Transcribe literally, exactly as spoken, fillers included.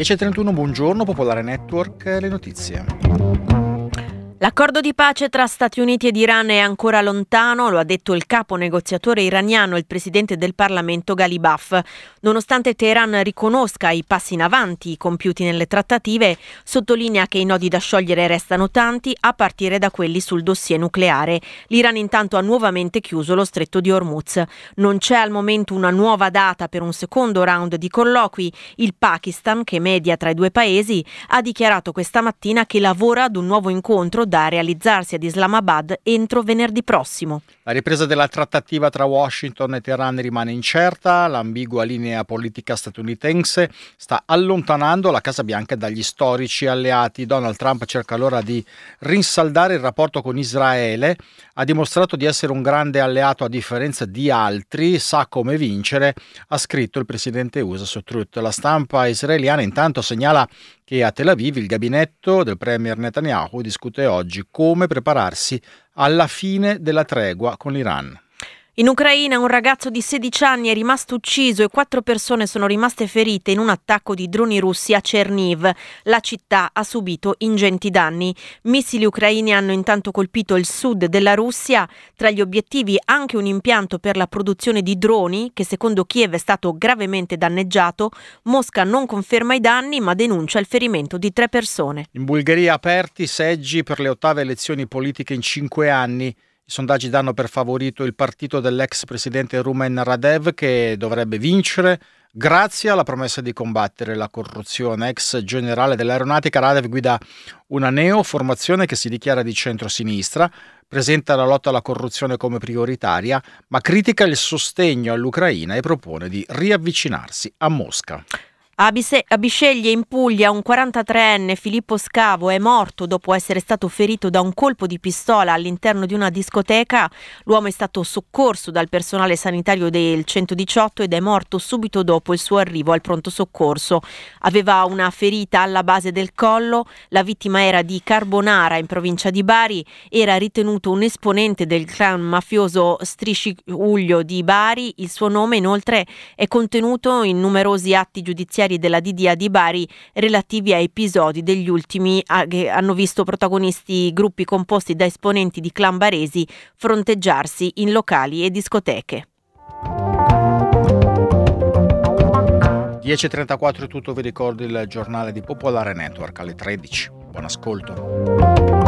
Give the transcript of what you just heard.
dieci e trentuno, buongiorno, Popolare Network, le notizie. L'accordo di pace tra Stati Uniti ed Iran è ancora lontano, lo ha detto il capo negoziatore iraniano, il presidente del Parlamento Ghalibaf. Nonostante Teheran riconosca i passi in avanti compiuti nelle trattative, sottolinea che i nodi da sciogliere restano tanti, a partire da quelli sul dossier nucleare. L'Iran intanto ha nuovamente chiuso lo stretto di Hormuz. Non c'è al momento una nuova data per un secondo round di colloqui. Il Pakistan, che media tra i due paesi, ha dichiarato questa mattina che lavora ad un nuovo incontro da realizzarsi ad Islamabad entro venerdì prossimo. La ripresa della trattativa tra Washington e Teheran rimane incerta, l'ambigua linea politica statunitense sta allontanando la Casa Bianca dagli storici alleati. Donald Trump cerca allora di rinsaldare il rapporto con Israele, ha dimostrato di essere un grande alleato a differenza di altri, sa come vincere, ha scritto il presidente U S A su Truth. La stampa israeliana intanto segnala che a Tel Aviv il gabinetto del premier Netanyahu discute oggi come prepararsi alla fine della tregua con l'Iran. In Ucraina un ragazzo di sedici anni è rimasto ucciso e quattro persone sono rimaste ferite in un attacco di droni russi a Cherniv. La città ha subito ingenti danni. Missili ucraini hanno intanto colpito il sud della Russia, tra gli obiettivi anche un impianto per la produzione di droni che secondo Kiev è stato gravemente danneggiato. Mosca non conferma i danni ma denuncia il ferimento di tre persone. In Bulgaria aperti seggi per le ottave elezioni politiche in cinque anni. I sondaggi danno per favorito il partito dell'ex presidente Rumen Radev, che dovrebbe vincere grazie alla promessa di combattere la corruzione. Ex generale dell'aeronautica, Radev guida una neoformazione che si dichiara di centrosinistra, presenta la lotta alla corruzione come prioritaria, ma critica il sostegno all'Ucraina e propone di riavvicinarsi a Mosca. A Bisceglie in Puglia un quarantatreenne, Filippo Scavo, è morto dopo essere stato ferito da un colpo di pistola all'interno di una discoteca. L'uomo è stato soccorso dal personale sanitario del centodiciotto ed è morto subito dopo il suo arrivo al pronto soccorso. Aveva una ferita alla base del collo, la vittima era di Carbonara in provincia di Bari, era ritenuto un esponente del clan mafioso Strisciuglio di Bari. Il suo nome inoltre è contenuto in numerosi atti giudiziari della D D A di Bari relativi a episodi degli ultimi che hanno visto protagonisti gruppi composti da esponenti di clan baresi fronteggiarsi in locali e discoteche. dieci e trentaquattro è tutto, vi ricordo il giornale di Popolare Network alle tredici. Buon ascolto.